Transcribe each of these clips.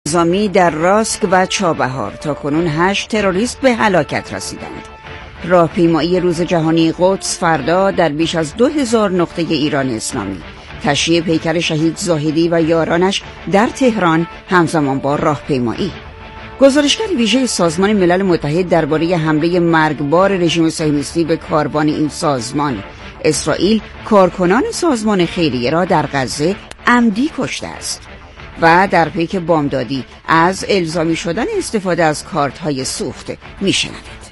نظامی در راسک و چابهار تاکنون 8 تروریست به هلاکت رسیدند. راهپیمایی روز جهانی قدس فردا در بیش از 2000 نقطه ایران اسلامی. تشییع پیکر شهید زاهدی و یارانش در تهران همزمان با راهپیمایی. گزارشگر ویژه سازمان ملل متحد درباره حمله مرگبار رژیم صهیونیستی به کاروان این سازمان. اسرائیل کارکنان سازمان خیریه را در غزه عمدی کشته است. و در پیک بامدادی از الزامی شدن استفاده از کارت‌های سوخت می‌شنوید.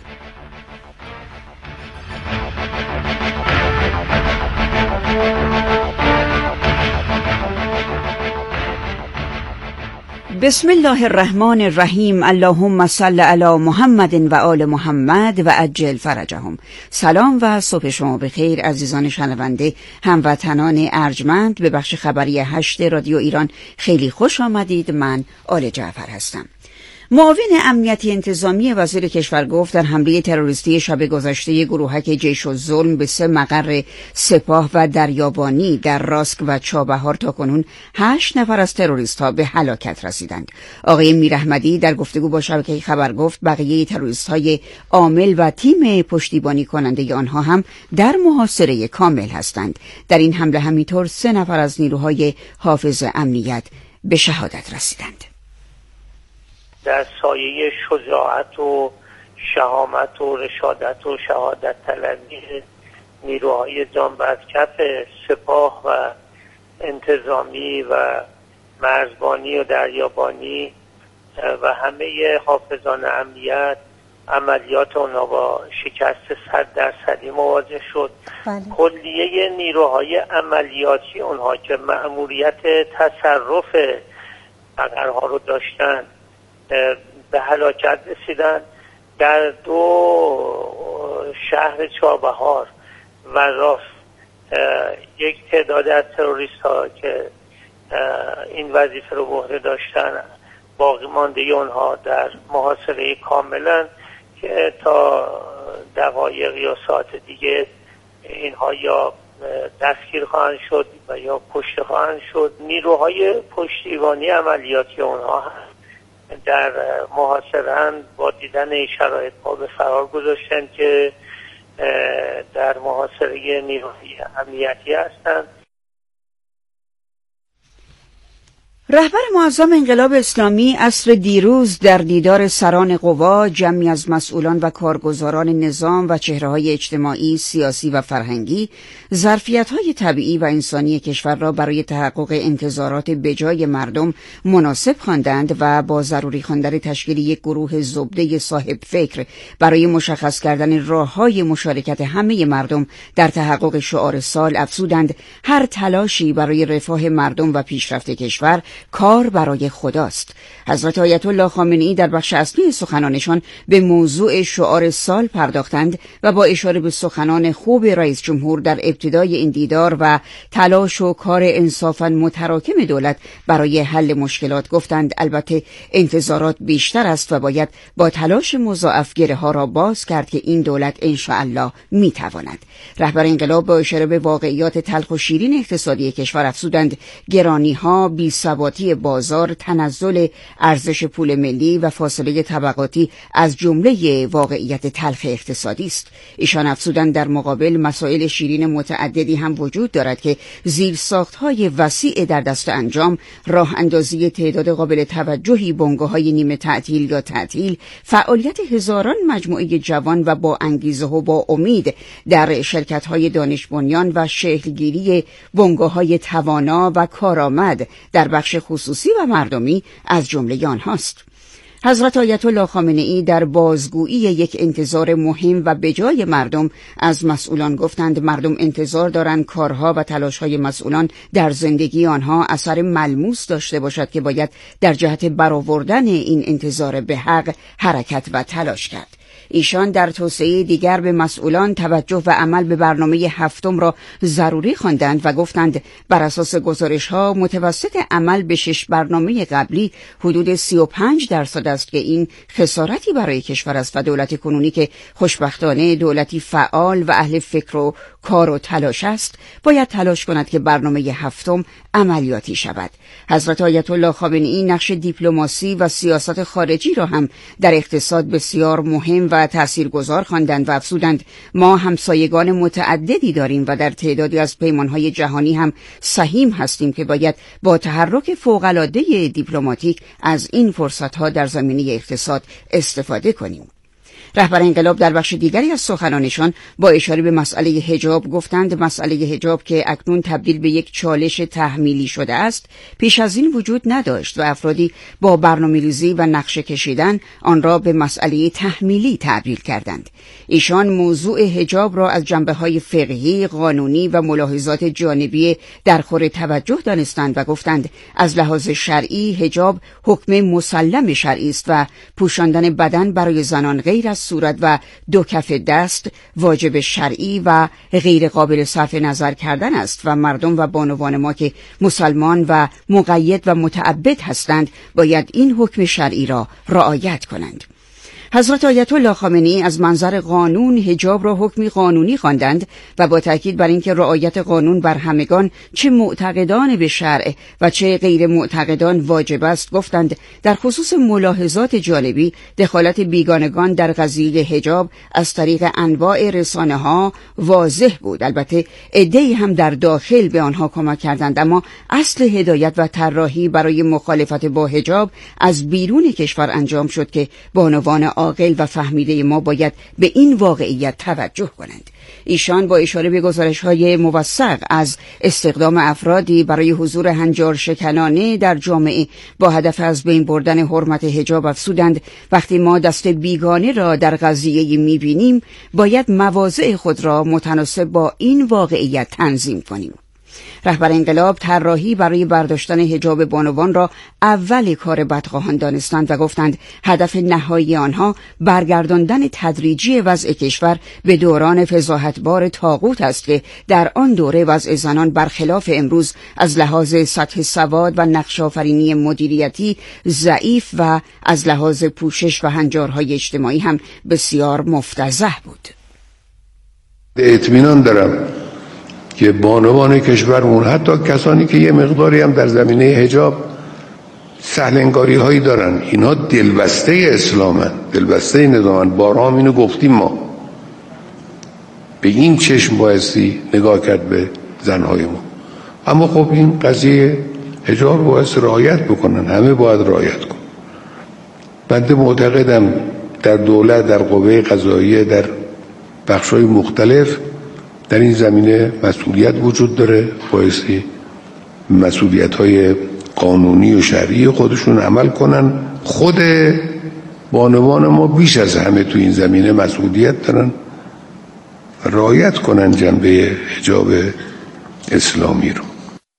بسم الله الرحمن الرحیم. اللهم صل علی محمد و آل محمد و عجل فرجهم. سلام و صبح شما بخیر عزیزان شنونده، هموطنان ارجمند به بخش خبری 8 رادیو ایران. خیلی خوش آمدید. من آل جعفر هستم. معاون امنیتی انتظامی وزیر کشور گفت در حمله تروریستی شب گذشته گروهک جیش الظلم به 3 مقر سپاه و دریابانی در راسک و چابهار تاکنون 8 نفر از تروریست‌ها به هلاکت رسیدند. آقای میراحمدی در گفتگو با شبکه خبر گفت بقیه تروریست‌های عامل و تیم پشتیبانی کننده آنها هم در محاصره کامل هستند. در این حمله همینطور 3 نفر از نیروهای حافظ امنیت به شهادت رسیدند. در سایه شجاعت و شهامت و رشادت و شهادت طلبی نیروهای جانبرکف سپاه و انتظامی و مرزبانی و دریابانی و همه حافظان امنیت عملیات اونها با شکست 100% مواجه شد. کلیه نیروهای عملیاتی اونها که مأموریت تصرف مقرها رو داشتن به هلاکت رسیدن. در 2 شهر چابهار و راست یک تعداد از تروریست ها که این وظیفه رو به عهده داشتن باقی مانده اونها در محاصره کاملا که تا دقایق یا ساعت دیگه اینها یا دستگیر خواهند شد و یا کشته خواهند شد. نیروهای پشتیبانی عملیاتی اونها در محاصره‌اند با دیدن این شرایط پا به فرار گذاشتن که در محاصره نیروهای امنیتی هستند. رهبر معظم انقلاب اسلامی عصر دیروز در دیدار سران قوا جمعی از مسئولان و کارگزاران نظام و چهره‌های اجتماعی، سیاسی و فرهنگی ظرفیت‌های طبیعی و انسانی کشور را برای تحقق انتظارات بجای مردم مناسب خواندند و با ضروری خواندن تشکیل یک گروه زبده صاحب فکر برای مشخص کردن راه‌های مشارکت همه مردم در تحقق شعار سال افزودند: هر تلاشی برای رفاه مردم و پیشرفت کشور کار برای خداست. حضرت آیت الله خامنه‌ای در بخش اصلی سخنانشان به موضوع شعار سال پرداختند و با اشاره به سخنان خوب رئیس جمهور در ابتدای این دیدار و تلاش و کار انصافاً متراکم دولت برای حل مشکلات گفتند البته انتظارات بیشتر است و باید با تلاش مضاعف گره‌ها را باز کرد که این دولت انشاءالله میتواند. رهبر انقلاب با اشاره به واقعیات تلخ و شیرین اقتصادی کشور افزودند گرانی‌ها، بی‌ثباتی بازار، تنزل ارزش پول ملی و فاصله طبقاتی از جمله واقعیت تلخ اقتصادی است. ایشان افزودند در مقابل مسائل شیرین متعددی هم وجود دارد که زیرساخت‌های وسیع در دست انجام، راه اندازی تعداد قابل توجهی بنگاه‌های نیمه تعطیل یا تعطیل، فعالیت هزاران مجموعه جوان و با انگیزه و با امید در شرکت‌های دانش بنیان و شکلگیری بنگاه‌های توانا و کارآمد در بخش خصوصی و مردمی از جمله آنهاست. حضرت آیت الله خامنه‌ای در بازگویی یک انتظار مهم و بجای مردم از مسئولان گفتند مردم انتظار دارند کارها و تلاش‌های مسئولان در زندگی آنها اثر ملموس داشته باشد که باید در جهت برآوردن این انتظار به حق حرکت و تلاش کرد. ایشان در توصیه دیگر به مسئولان توجه و عمل به برنامه هفتم را ضروری خواندند و گفتند بر اساس گزارش‌ها متوسط عمل به 6 برنامه قبلی حدود 35% است که این خسارتی برای کشور است و دولت کنونی که خوشبختانه دولتی فعال و اهل فکر و کار و تلاش است باید تلاش کند که برنامه هفتم عملیاتی شود. حضرت آیت الله خامنه‌ای نقش دیپلماسی و سیاست خارجی را هم در اقتصاد بسیار مهم و تاثیرگذار خواندند و افزودند ما همسایگان متعددی داریم و در تعدادی از پیمانهای جهانی هم سهیم هستیم که باید با تحرک فوق‌العاده دیپلماتیک از این فرصت‌ها در زمینه اقتصاد استفاده کنیم. رهبر انقلاب در بخش دیگری از سخنانشان با اشاره به مسئله حجاب گفتند مسئله حجاب که اکنون تبدیل به یک چالش تحمیلی شده است پیش از این وجود نداشت و افرادی با برنامه‌ریزی و نقشه کشیدن آن را به مسئله تحمیلی تعبیر کردند. ایشان موضوع حجاب را از جنبه‌های فقهی، قانونی و ملاحظات جانبی در خور توجه دانستند و گفتند از لحاظ شرعی حجاب حکم مسلم شرعی است و پوشاندن بدن برای زنان غیر از صورت و 2 کف دست واجب شرعی و غیر قابل صرف نظر کردن است و مردم و بانوان ما که مسلمان و مقید و متعبد هستند باید این حکم شرعی را رعایت کنند. حضرت آیت الله خامنه‌ای از منظر قانون حجاب را حکمی قانونی خواندند و با تاکید بر اینکه رعایت قانون بر همگان چه معتقدان به شرع و چه غیر معتقدان واجب است گفتند در خصوص ملاحظات جانبی دخالت بیگانگان در قضیه حجاب از طریق انواع رسانه‌ها واضح بود. البته عده‌ای هم در داخل به آنها کمک کردند، اما اصل هدایت و طراحی برای مخالفت با حجاب از بیرون کشور انجام شد که بانوان عاقل و فهمیده ما باید به این واقعیت توجه کنند. ایشان با اشاره به گزارش‌های موثق از استخدام افرادی برای حضور هنجار شکنانه در جامعه با هدف از بین بردن حرمت حجاب افزودند وقتی ما دست بیگانه را در قضیه می‌بینیم باید مواضع خود را متناسب با این واقعیت تنظیم کنیم. رهبر انقلاب طراحی برای برداشتن حجاب بانوان را اول کار بدخواهان دانستند و گفتند هدف نهایی آنها برگرداندن تدریجی وضع کشور به دوران فضاحتبار طاغوت است که در آن دوره وضع زنان برخلاف امروز از لحاظ سطح سواد و نقش‌آفرینی مدیریتی ضعیف و از لحاظ پوشش و هنجارهای اجتماعی هم بسیار مفتضح بود. اطمینان دارم که بانوان کشورمون حتی کسانی که یه مقداری هم در زمینه حجاب سهلنگاری هایی دارن اینا دلبسته اسلامن، دلبسته نظامن. بارها اینو گفتیم ما به این چشم بایستی نگاه کرد به زنهای ما. اما خب این قضیه حجاب باید رعایت بکنن، همه باید رعایت کنن. بنده معتقدم در دولت، در قوه قضاییه، در بخش‌های مختلف در این زمینه مسئولیت وجود داره، بایستی مسئولیت‌های قانونی و شرعی خودشون عمل کنن. خود بانوان ما بیش از همه تو این زمینه مسئولیت دارن، رعایت کنن جنبه حجاب اسلامی رو.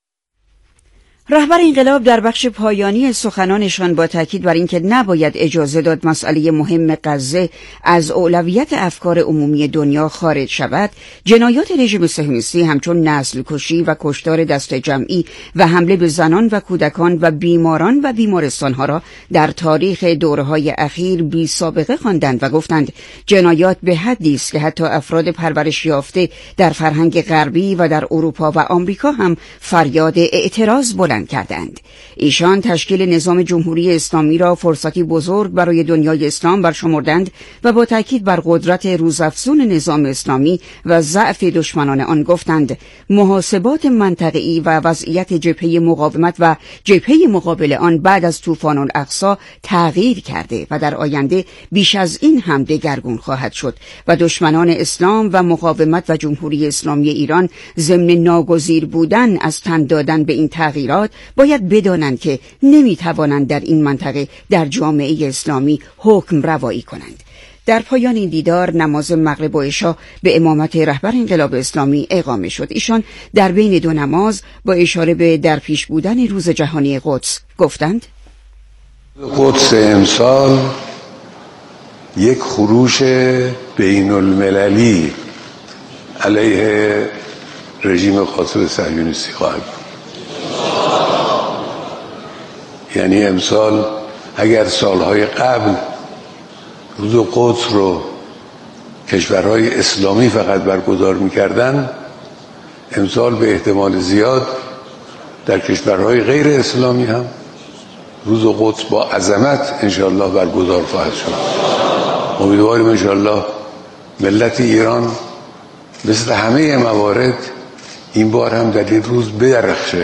رهبر انقلاب در بخش پایانی سخنانشان با تاکید بر اینکه نباید اجازه داد مسئله مهم غزه از اولویت افکار عمومی دنیا خارج شود، جنایات رژیم صهیونیستی همچون نسل‌کشی و کشتار دست جمعی و حمله به زنان و کودکان و بیماران و بیمارستانها را در تاریخ دوره‌های اخیر بی سابقه خواندند و گفتند جنایات به حدی است که حتی افراد پرورش یافته در فرهنگ غربی و در اروپا و آمریکا هم فریاد اعتراض بلند کردند. ایشان تشکیل نظام جمهوری اسلامی را فرصتی بزرگ برای دنیای اسلام برشمردند و با تاکید بر قدرت روزافزون نظام اسلامی و ضعف دشمنان آن گفتند محاسبات منطقه‌ای و وضعیت جبهه مقاومت و جبهه مقابل آن بعد از طوفان الاقصی تغییر کرده و در آینده بیش از این هم دگرگون خواهد شد و دشمنان اسلام و مقاومت و جمهوری اسلامی ایران ضمن ناگزیر بودن از تن دادن به این تغییرات باید بدانند که نمیتوانند در این منطقه در جامعه اسلامی حکم روایی کنند. در پایان این دیدار نماز مغرب و عشا به امامت رهبر انقلاب اسلامی اقامه شد. ایشان در بین دو نماز با اشاره به در پیش بودن روز جهانی قدس گفتند: قدس امسال یک خروش بین المللی علیه رژیم غاصب صهیونیستی خواهد بود. یعنی امسال اگر سالهای قبل روز قدس رو کشورهای اسلامی فقط برگزار می‌کردند، امسال به احتمال زیاد در کشورهای غیر اسلامی هم روز قدس با عظمت انشاءالله برگزار خواهد شد. امیدواریم انشاءالله ملت ایران مثل همه موارد این بار هم در این روز بدرخشه.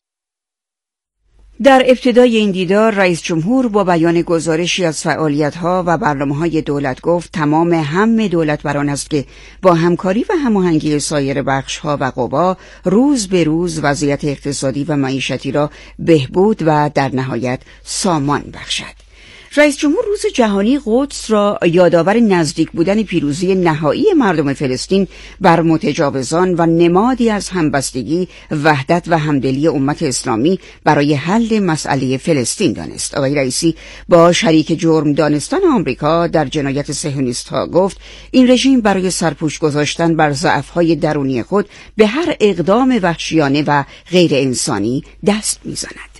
در ابتدای این دیدار رئیس جمهور با بیان گزارشی از فعالیت‌ها و برنامه‌های دولت گفت تمام هم دولت بر آن است که با همکاری و هماهنگی سایر بخش‌ها و قوا روز به روز وضعیت اقتصادی و معیشتی را بهبود و در نهایت سامان بخشد. رئیس جمهور روز جهانی قدس را یادآور نزدیک بودن پیروزی نهایی مردم فلسطین بر متجاوزان و نمادی از همبستگی، وحدت و همدلی امت اسلامی برای حل مسئله فلسطین دانست. آقای رئیسی با شریک جرم دانستن آمریکا در جنایت صهیونیست‌ها گفت این رژیم برای سرپوش گذاشتن بر ضعف‌های درونی خود به هر اقدام وحشیانه و غیر انسانی دست می‌زند.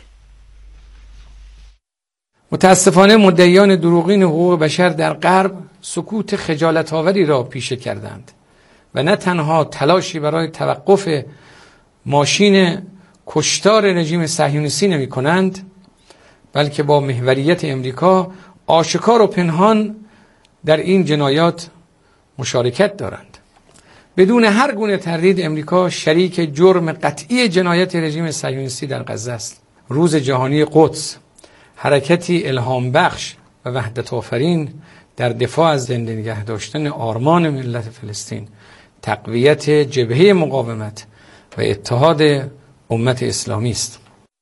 متاسفانه مدعیان دروغین حقوق بشر در غرب سکوت خجالت‌آوری را پیشه کردند و نه تنها تلاشی برای توقف ماشین کشتار رژیم صهیونیستی نمی کنند، بلکه با محوریت امریکا آشکار و پنهان در این جنایات مشارکت دارند. بدون هر گونه تردید امریکا شریک جرم قطعی جنایت رژیم صهیونیستی در غزه است. روز جهانی قدس حرکتی الهام بخش و وحدت آفرین در دفاع از زنده نگه داشتن آرمان ملت فلسطین، تقویت جبهه مقاومت و اتحاد امت اسلامی است.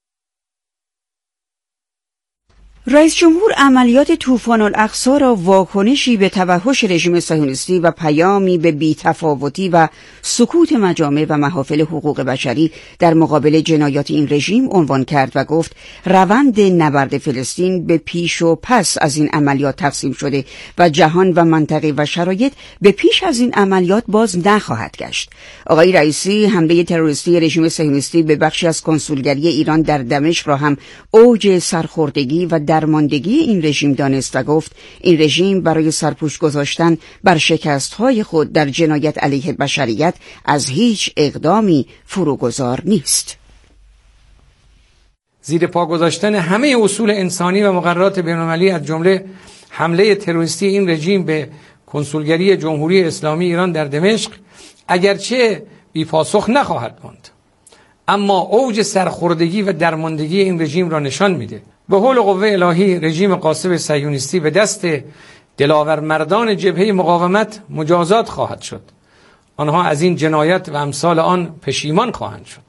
رئیس جمهور عملیات طوفان الاقصی را واکنشی به توحش رژیم صهیونیستی و پیامی به بی‌تفاوتی و سکوت مجامع و محافل حقوق بشری در مقابل جنایات این رژیم عنوان کرد و گفت روند نبرد فلسطین به پیش و پس از این عملیات تقسیم شده و جهان و منطقه و شرایط به پیش از این عملیات باز نخواهد گشت. آقای رئیسی حمله تروریستی رژیم صهیونیستی به بخشی از کنسولگری ایران در دمشق را هم اوج سرخوردگی و درماندگی این رژیم دانست و گفت این رژیم برای سرپوش گذاشتن بر شکست‌های خود در جنایت علیه بشریت از هیچ اقدامی فروگذار نیست. زیر پا گذاشتن همه اصول انسانی و مقررات بین‌المللی از جمله حمله تروریستی این رژیم به کنسولگری جمهوری اسلامی ایران در دمشق اگرچه بی‌پاسخ نخواهد ماند، اما اوج سرخوردگی و درماندگی این رژیم را نشان میده. به حول و قوه الهی رژیم غاصب صهیونیستی به دست دلاور مردان جبهه مقاومت مجازات خواهد شد. آنها از این جنایت و امثال آن پشیمان خواهند شد.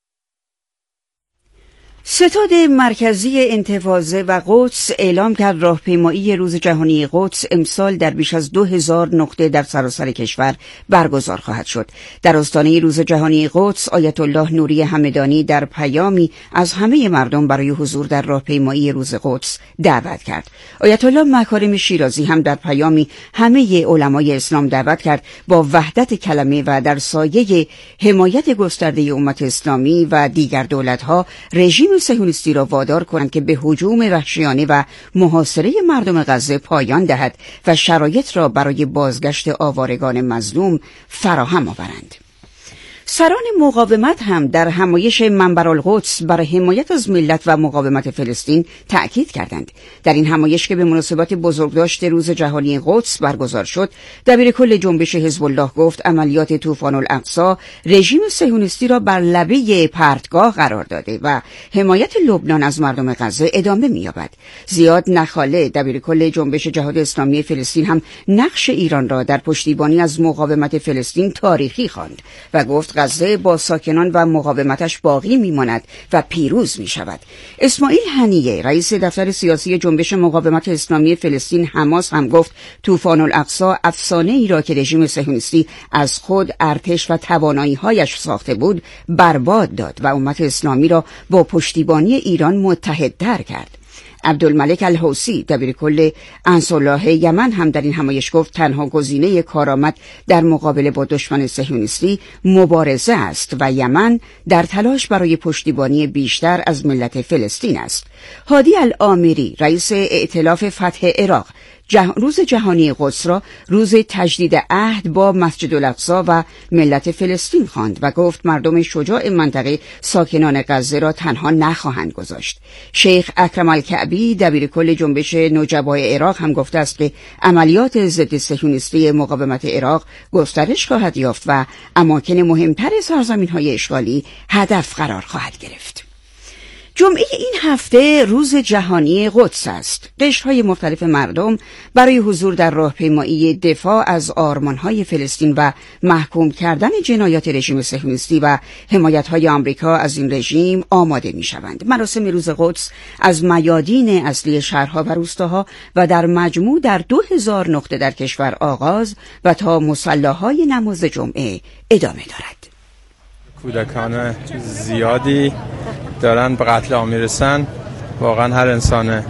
ستاد مرکزی انتفاضه و قدس اعلام کرد راهپیمایی روز جهانی قدس امسال در بیش از 2000 نقطه در سراسر کشور برگزار خواهد شد. در آستانه روز جهانی قدس آیت الله نوری همدانی در پیامی از همه مردم برای حضور در راهپیمایی روز قدس دعوت کرد. آیت الله مکارم شیرازی هم در پیامی همه علمای اسلام دعوت کرد با وحدت کلمه و در سایه حمایت گسترده امت اسلامی و دیگر دولت‌ها رژیم صهیونیستی را وادار کنند که به هجوم وحشیانه و محاصره مردم غزه پایان دهد و شرایط را برای بازگشت آوارگان مظلوم فراهم آورند. سران مقاومت هم در همایش منبرالقدس برای حمایت از ملت و مقاومت فلسطین تأکید کردند. در این همایش که به مناسبت بزرگداشت روز جهانی قدس برگزار شد، دبیرکل جنبش حزب الله گفت عملیات طوفان الاقصی رژیم صهیونیستی را بر لبه پرتگاه قرار داده و حمایت لبنان از مردم غزه ادامه می‌یابد. زیاد نخاله دبیرکل جنبش جهاد اسلامی فلسطین هم نقش ایران را در پشتیبانی از مقاومت فلسطین تاریخی خواند و گفت غزه با ساکنان و مقاومتش باقی میماند و پیروز می شود. اسماعیل هنیه رئیس دفتر سیاسی جنبش مقاومت اسلامی فلسطین حماس هم گفت طوفان الاقصی افسانه ای را که رژیم صهیونیستی از خود، ارتش و توانایی‌هایش ساخته بود برباد داد و امت اسلامی را با پشتیبانی ایران متحدتر کرد. عبدالملک الحوثی دبیرکل انصارالله یمن هم در این همایش گفت تنها گزینه کارآمد در مقابله با دشمن صهیونیستی مبارزه است و یمن در تلاش برای پشتیبانی بیشتر از ملت فلسطین است. هادی الآمری رئیس ائتلاف فتح عراق روز جهانی قدس را روز تجدید عهد با مسجد الاقصی و ملت فلسطین خواند و گفت مردم شجاع منطقه ساکنان غزه را تنها نخواهند گذاشت. شیخ اکرم الکعبی دبیرکل جنبش نجبای عراق هم گفته است که عملیات ضد صهیونیستی مقاومت عراق گسترش خواهد یافت و اماکن مهمتر سرزمین‌های اشغالی هدف قرار خواهد گرفت. جمعه این هفته روز جهانی قدس است. قشرهای مختلف مردم برای حضور در راهپیمایی دفاع از آرمانهای فلسطین و محکوم کردن جنایات رژیم صهیونیستی و حمایت‌های آمریکا از این رژیم آماده می‌شوند. مراسم روز قدس از میادین اصلی شهرها و روستاها و در مجموع در 2000 نقطه در کشور آغاز و تا مصلاهای نماز جمعه ادامه دارد. کودکان زیادی دارن به قتل عام میرسن. واقعا هر انسان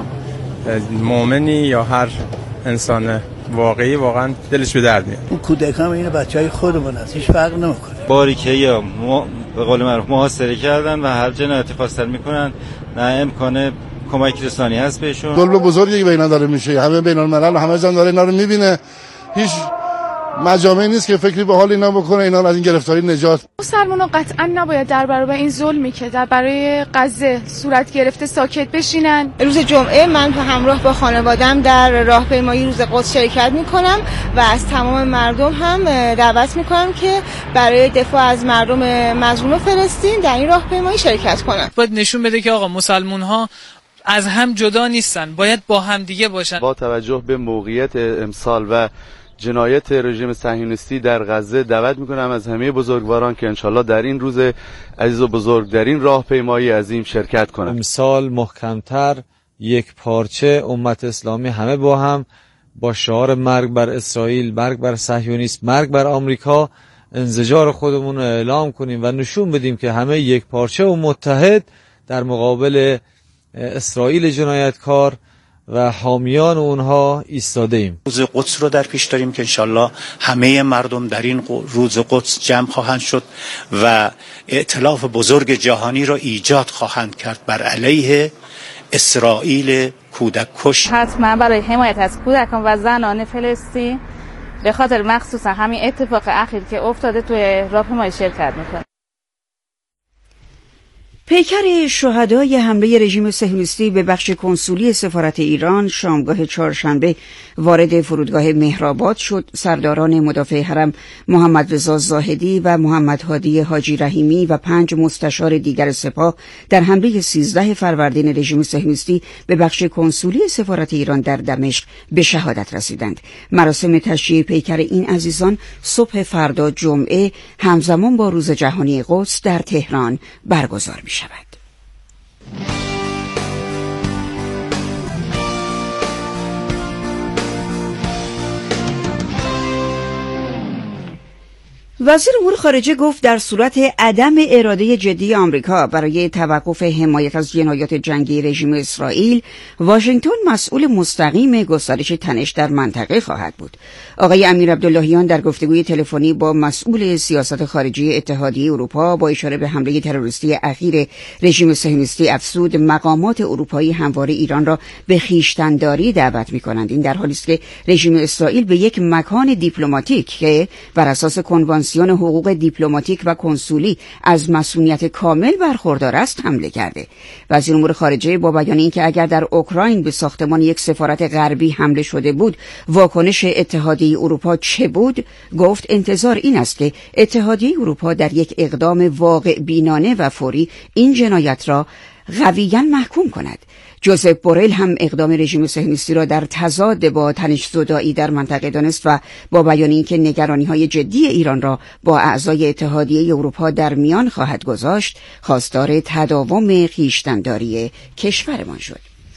مؤمنی یا هر انسان واقعی واقعا دلش به درد میاد. اون کودکان این بچهای خودمون است، هیچ فرق نمیکنه. باری که یا به قول معروف محاصره کردن و هر جنایتی خواستن میکنن، نه امکان کمک رسانی هست بهشون. ظلم بزرگی به اینا داره میشه. همه بین الملل و همه جان داره اینا رو میبینه. هیچ مجامعی نیست که فکری به حال اینا بکنه، اینا از این گرفتاری نجات. مسلمان‌ها قطعا نباید در برابر این ظلمی که در برای غزه صورت گرفته ساکت بشینن. روز جمعه من همراه با خانواده‌ام در راهپیمایی روز قدس شرکت می‌کنم و از تمام مردم هم دعوت می‌کنم که برای دفاع از مردم مظلوم فلسطین در این راهپیمایی شرکت کنند. باید نشون بده که آقا مسلمان‌ها از هم جدا نیستن، باید با هم دیگه باشن. با توجه به موقعیت امسال و جنایت رژیم صهیونیستی در غزه دعوت میکنم از همه بزرگواران که انشالله در این روز عزیز و بزرگ در این راهپیمایی عظیم شرکت کنند. امسال محکمتر، یک پارچه، امت اسلامی همه با هم با شعار مرگ بر اسرائیل، مرگ بر صهیونیسم، مرگ بر آمریکا انزجار خودمون رو اعلام کنیم و نشون بدیم که همه یک پارچه و متحد در مقابل اسرائیل جنایتکار و حامیان اونها ایستاده ایم. روز قدس رو در پیش داریم که انشالله همه مردم در این روز قدس جمع خواهند شد و ائتلاف بزرگ جهانی را ایجاد خواهند کرد بر علیه اسرائیل کودک کش. حتما برای حمایت از کودکان و زنان فلسطین به خاطر مخصوصا همین اتفاق اخیر که افتاده توی راهپیمایی شرکت میکنه. پیکر شهدای حمله رژیم صهیونیستی به بخش کنسولی سفارت ایران شامگاه چهارشنبه وارد فرودگاه مهرآباد شد. سرداران مدافع حرم محمد رضا زاهدی و محمد هادی حاجی رحیمی و 5 مستشار دیگر سپاه در حمله 13 فروردین رژیم صهیونیستی به بخش کنسولی سفارت ایران در دمشق به شهادت رسیدند. مراسم تشییع پیکر این عزیزان صبح فردا جمعه همزمان با روز جهانی قدس در تهران برگزار می‌شود. وزیر امور خارجه گفت در صورت عدم اراده جدی آمریکا برای توقف حمایت از جنایات جنگی رژیم اسرائیل، واشنگتن مسئول مستقیم گسترش تنش در منطقه خواهد بود. آقای امیر عبداللهیان در گفتگوی تلفنی با مسئول سیاست خارجی اتحادیه اروپا با اشاره به حمله تروریستی اخیر رژیم صهیونیستی افزود مقامات اروپایی همواره ایران را به خویشتن‌داری دعوت می‌کنند. این در حالی است که رژیم اسرائیل به یک مکان دیپلماتیک که بر اساس کنوانسیون حقوق دیپلماتیک و کنسولی از مسئولیت کامل برخوردار است حمله کرده. وزیر امور خارجه با بیان اینکه اگر در اوکراین به ساختمان یک سفارت غربی حمله شده بود، واکنش اتحادیه اروپا چه بود؟ گفت انتظار این است که اتحادیه اروپا در یک اقدام واقع بینانه و فوری این جنایت را قویاً محکوم کند. جوزف بوریل هم اقدام رژیم صهیونیستی را در تضاد با تنش‌زدایی در منطقه دانست و با بیان اینکه نگرانی‌های جدی ایران را با اعضای اتحادیه اروپا در میان خواهد گذاشت، خواستار تداوم خویشتن‌داری کشورمان شد.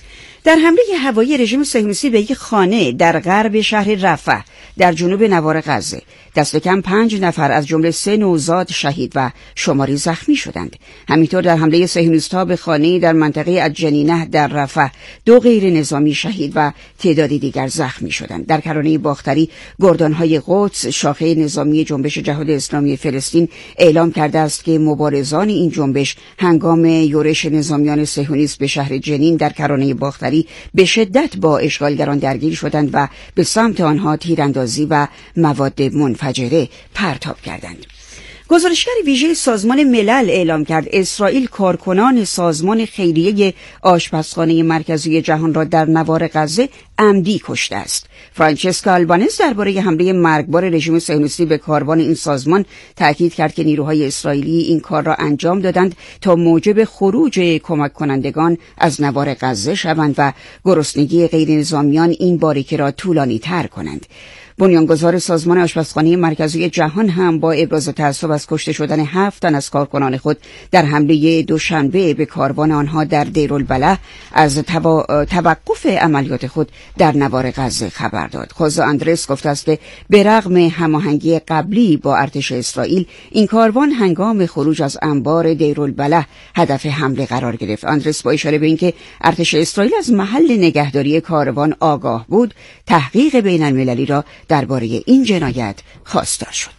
در حمله هوایی رژیم صهیونیستی به یک خانه در غرب شهر رفح در جنوب نوار غزه دست کم 5 نفر از جمله 3 نوزاد شهید و شماری زخمی شدند. همینطور در حمله صهیونیست‌ها به خانه‌ای در منطقه الجنینه در رفح 2 غیر نظامی شهید و تعدادی دیگر زخمی شدند. در کرانه باختری گردان‌های قدس شاخه نظامی جنبش جهاد اسلامی فلسطین اعلام کرده است که مبارزان این جنبش هنگام یورش نظامیان صهیونیست به شهر جنین در کرانه باختری به شدت با اشغالگران درگیر شدند و به سمت آنها تیراندازی و مواد منفجره پرتاب کردند. گزارشگر ویژه سازمان ملل اعلام کرد اسرائیل کارکنان سازمان خیریه آشپزخانه مرکزی جهان را در نوار غزه عمدی کشته است. فرانچسکا آلبانز درباره حمله مرگبار رژیم صهیونیستی به کاروان این سازمان تاکید کرد که نیروهای اسرائیلی این کار را انجام دادند تا موجب خروج کمک کنندگان از نوار غزه شوند و گرسنگی غیر نظامیان این باریکه را طولانی تر کنند. بنیانگذار سازمان آشپزخانه مرکزی جهان هم با ابراز تأسف از کشته شدن 7 تن از کارکنان خود در حمله دوشنبه به کاروان آنها در دیرالبلح از توقف عملیات خود در نوار غزه خبر داد. خوزه آندرس گفته است که به رغم هماهنگی قبلی با ارتش اسرائیل این کاروان هنگام خروج از انبار دیرالبلح هدف حمله قرار گرفت. آندرس با اشاره به اینکه ارتش اسرائیل از محل نگهداری کاروان آگاه بود تحقیق بین المللی را درباره این جنایت خواستار شد.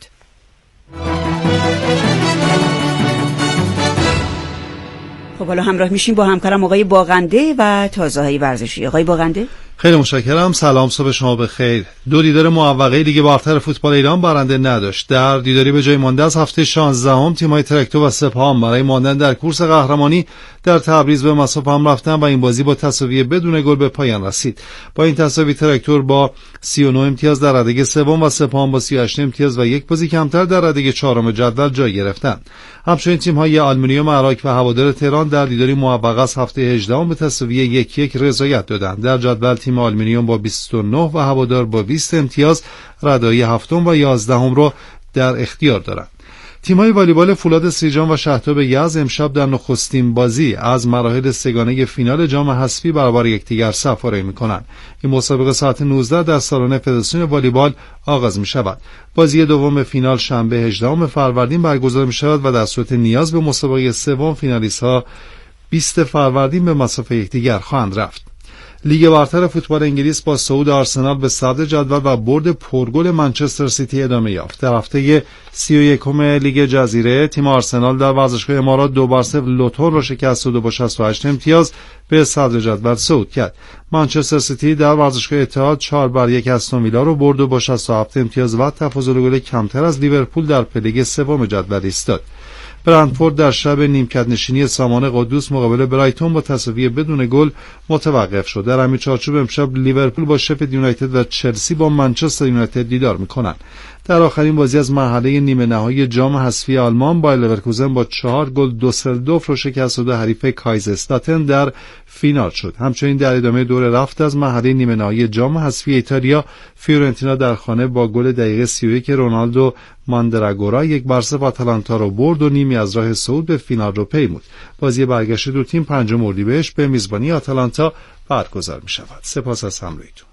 خب حالا همراه میشیم با همکارم آقای باغنده و تازه‌های ورزشی. آقای باغنده خیلی متشکرم. سلام، صبح شما بخیر. 2 دیدار موفقه لیگ برتر فوتبال ایران برنده نداشت. در دیداری به جای مانده از هفته 16 تیم‌های ترکتور و سپاهان برای ماندن در کورس قهرمانی در تبریز به مساف هم رفتن و این بازی با تساوی بدون گل به پایان رسید. با این تساوی ترکتور با 39 امتیاز در رده سوم و سپاهان با 38 امتیاز و 1 بازی کمتر در رده 4 جدول جای گرفتند. همچنین تیم‌های آلومینیوم عراق و هوادار تهران در دیداری موفق از هفته 18 به تساوی 1-1 رضایت دادند. در جدول تیم آلومینیوم با 29 و هوادار با 20 امتیاز ردای 7 و 11 رو در اختیار دارند. تیم‌های والیبال فولاد سیجان و شهرتاب یزد امشب در نخستین بازی از مراحل سه‌گانه فینال جام حذفی برابر یکدیگر صف‌آوری می‌کنند. این مسابقه ساعت 19 در سالن فدراسیون والیبال آغاز می‌شود. بازی دوم فینال شنبه 18 فروردین برگزار می‌شود و در صورت نیاز به مسابقه سوم فینالیست‌ها 20 فروردین به مساف یکدیگر خواهند رفت. لیگ برتر فوتبال انگلیس با صعود آرسنال به صدر جدول و برد پرگل منچستر سیتی ادامه یافت. در هفته 31 لیگ جزیره تیم آرسنال در ورزشگاه امارات 2-0 لوتون را شکست داد و با 68 امتیاز به صدر جدول صعود کرد. منچستر سیتی در ورزشگاه اتحاد 4-1 استون ویلا را برد و با 67 امتیاز و تفاضل گل کمتر از لیورپول در پله سوم جدول ایستاد. برنتفورد در شب نیمکت نشینی سامان قدوس مقابل برایتون با تساوی بدون گل متوقف شد. در همین چارچوب امشب لیورپول با شفیلد یونایتد و چلسی با منچستر یونایتد دیدار می‌کنند. در آخرین بازی از مرحله نیمه نهایی جام حذفی آلمان بایر لورکوزن با 4 گل دوسلدورف را شکست داد و حریف کایزرستاتن در فینال شد. همچنین در ادامه دور رفت از مرحله نیمه نهایی جام حذفی ایتالیا فیورنتینا در خانه با گل دقیقه 31 رونالدو ماندراگورا 1-0 آتالانتا را برد و نیمی از راه صعود به فینال را پیمود. بازی برگشت دو تیم 5 اردیبهشت به میزبانی آتالانتا برگزار می‌شود. سپاس از همراهیتون.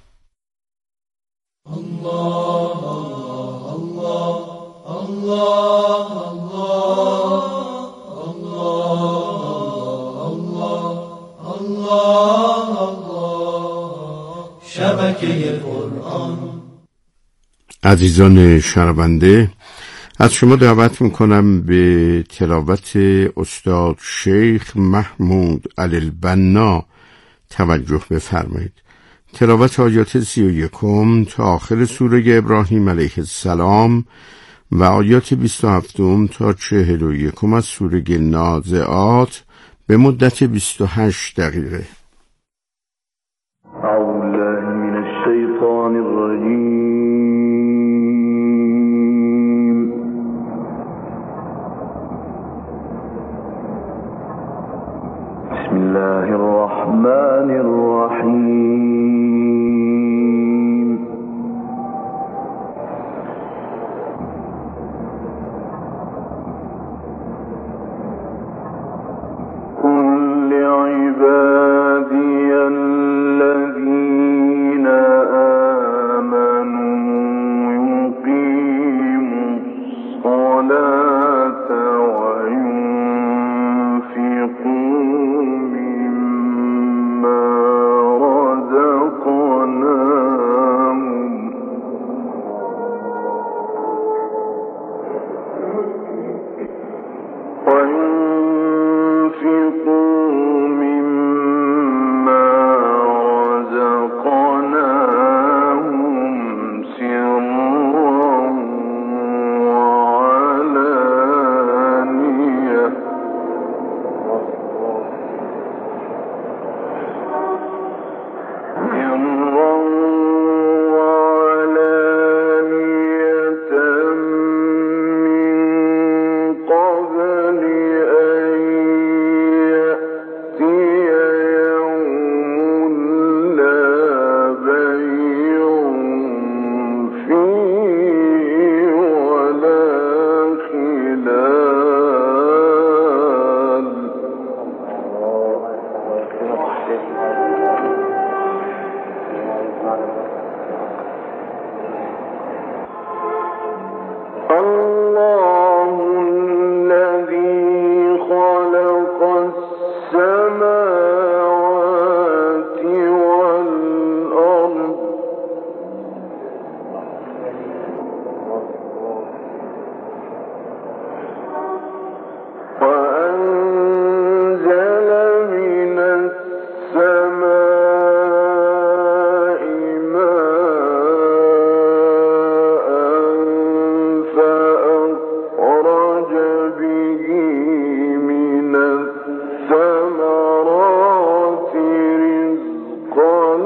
شبکه قرآن. عزیزان شنونده، از شما دعوت میکنم به تلاوت استاد شیخ محمود علی البنا توجه بفرمایید. تلاوت آیات 31 تا آخر سوره ابراهیم علیه السلام و آیات 27 تا 41 از سوره نازعات به مدت 28 دقیقه. اعوذ بالله من الشیطان الرجیم. بسم الله الرحمن الرحیم. قل لعبادی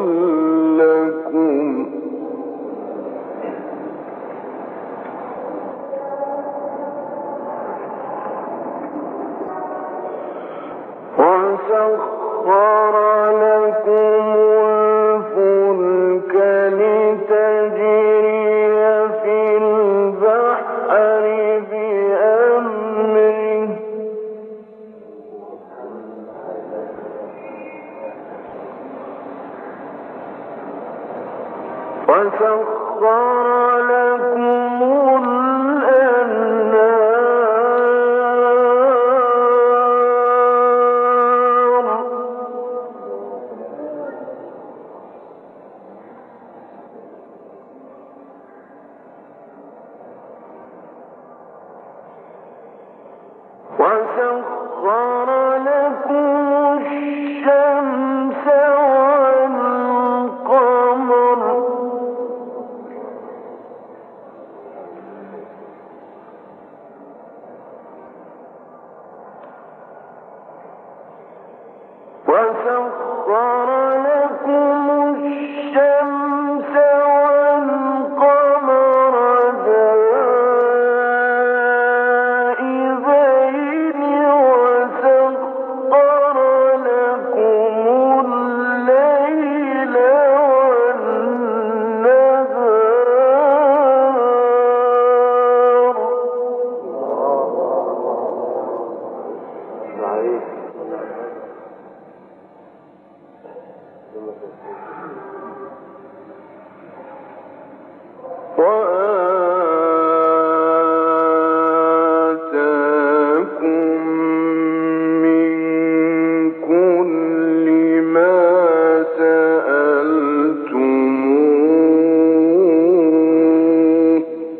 لكم وسخر لكم الفلك لتجري في البحر بأمره وسخر لكم وسخر لكم الشمس والقمر وسخر لكم الشمس والقمر دائبين وسخر لكم الليل وآتاكم من كل ما سألتموه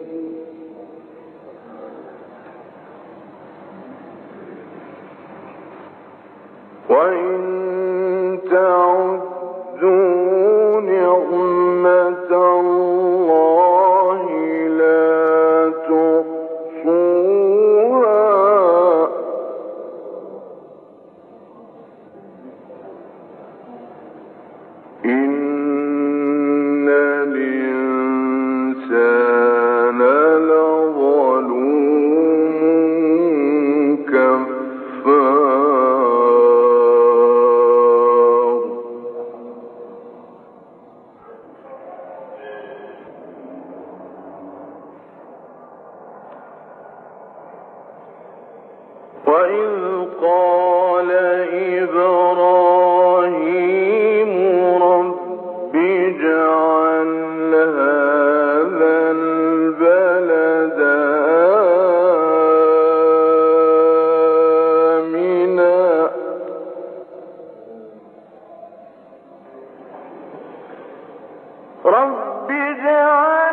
وإن تعدوا نعمة الله لا تحصوها إن الإنسان لظلوم كفار وإذ قال إبراهيم رب اجعل هذا البلد آمنا رب اجعل